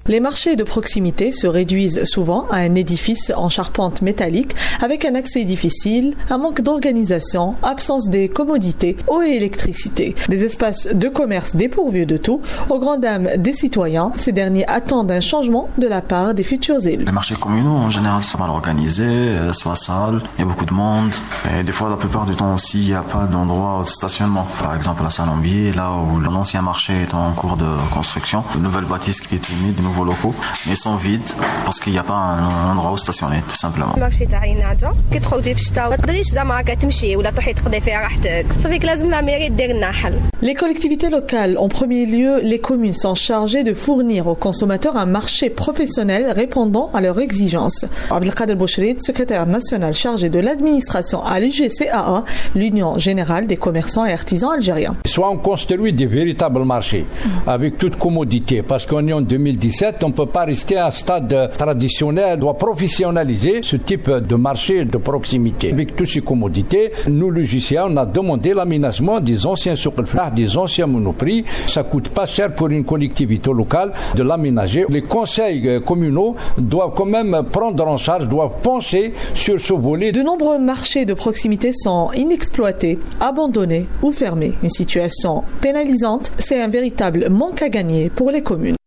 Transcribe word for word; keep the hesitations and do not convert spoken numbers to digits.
Les marchés de proximité se réduisent souvent à un édifice en charpente métallique avec un accès difficile, un manque d'organisation, absence des commodités, eau et électricité. Des espaces de commerce dépourvus de tout, aux grandes dames des citoyens, ces derniers attendent un changement de la part des futurs élus. Les marchés communaux en général sont mal organisés, soit sales, il y a beaucoup de monde et des fois la plupart du temps aussi il n'y a pas d'endroit de stationnement. Par exemple à Saint-Lambier, là où l'ancien marché est en cours de construction, de nouvelles bâtisses qui étaient mises, de nouveaux locaux, mais ils sont vides parce qu'il n'y a pas un endroit où stationner tout simplement. المارشي تاع عيناجة كي تخرجي في الشتاء ما تقدريش زعما هكا تمشي ولا تروحي تقضي فيها راحتك صافيك لازم لا ميري دير لنا حل. Les collectivités locales, en premier lieu les communes, sont chargées de fournir aux consommateurs un marché professionnel répondant à leurs exigences. Abdelkader Bouchrid, secrétaire national chargé de l'administration à l'U G C A A, l'Union générale des commerçants et artisans algériens. Soit on construit des véritables marchés avec toute commodité, parce qu'on est en deux mille dix-sept, on ne peut pas rester à un stade traditionnel, on doit professionnaliser ce type de marché de proximité. Avec toutes ces commodités, nous, le J C A, on a demandé l'aménagement des anciens souks al-Falah, des anciens monoprix. Ça ne coûte pas cher pour une collectivité locale de l'aménager. Les conseils communaux doivent quand même prendre en charge, doivent penser sur ce volet. De nombreux marchés de proximité sont inexploités, abandonnés ou fermés. Une situation pénalisante, c'est un véritable manque à gagner pour les communes.